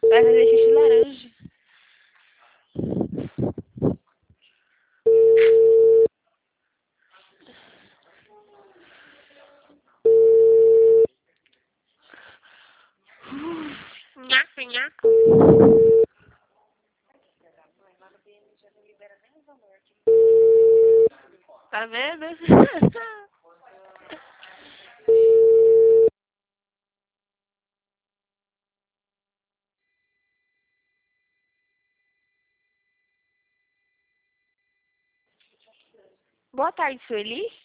Vai fazer xixi laranja. Nhaco, nhaco. Tá vendo? Boa tarde, Sueli.